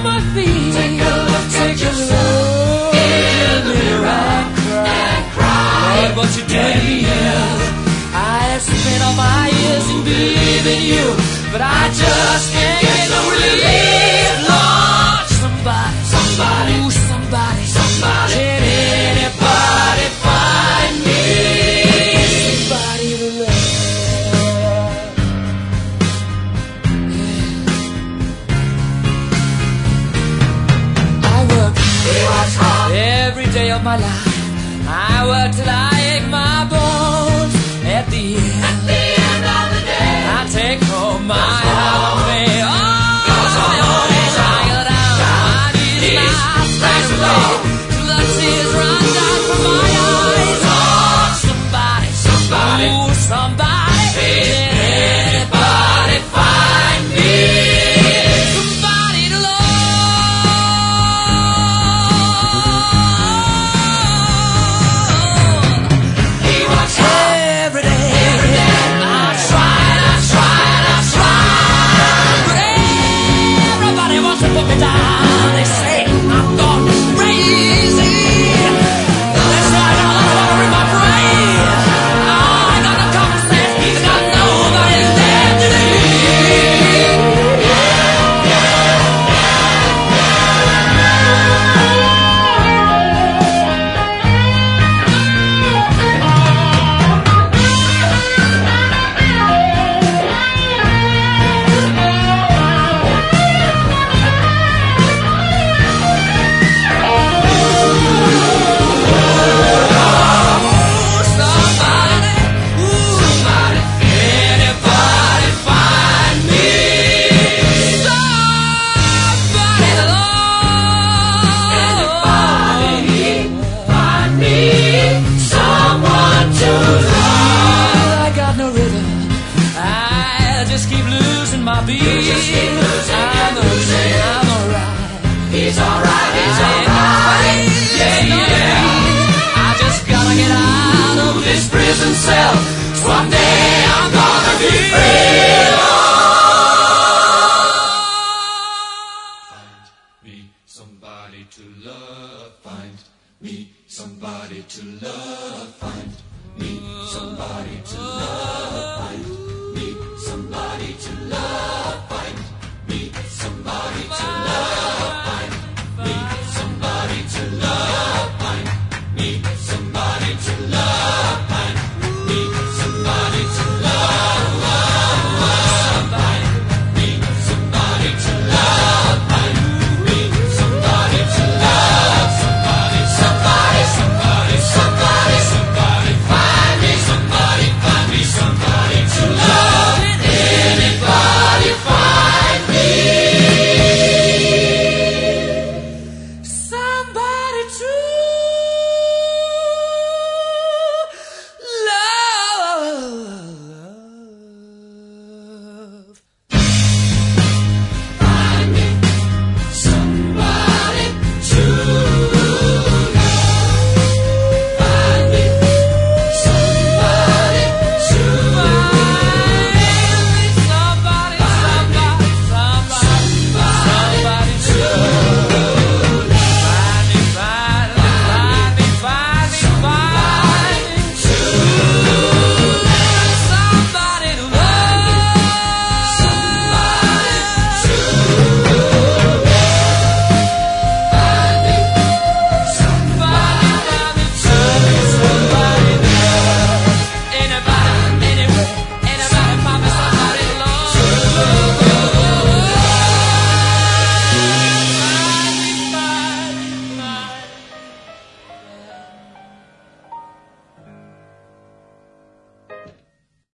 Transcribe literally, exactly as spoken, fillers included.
my feet. Take a look, take a look in the mirror and cry. Lord, what you doing to me? I have spent all my years in believing you, but I just can't get no relief. Lord, somebody, Somebody, ooh, somebody, somebody. can anybody find me somebody to love? Yeah. I work, He works hard every day of my life. I work till I ache my bones. At the end, at the end of the day. I take home my half pay. Oh, Goes on, goes on, I go down, my knees, my thanks strength alone. away, till the tears run down from my eyes. Oh, somebody, Somebody. ooh, somebody, can anybody find me somebody to love? He works hard Every day, every day. I tried, I tried, I tried, but everybody wants to put me down. They say I'm gone crazy. They say I got a lot of water in my brain. Oh, I got no common sense, I got nobody there to leave. Somebody, ooh, somebody, anybody find me somebody to love? Anybody find me someone to love? I got no rhythm. I just keep losing my beat. You just keep losing I'm and losing. okay, I'm alright. He's alright, he's I ain't alright. crazy, Yeah, yeah. I just gotta get out of This prison cell, someday I'm gonna be free. Find me somebody to love. Find me somebody to love. Find me somebody to love.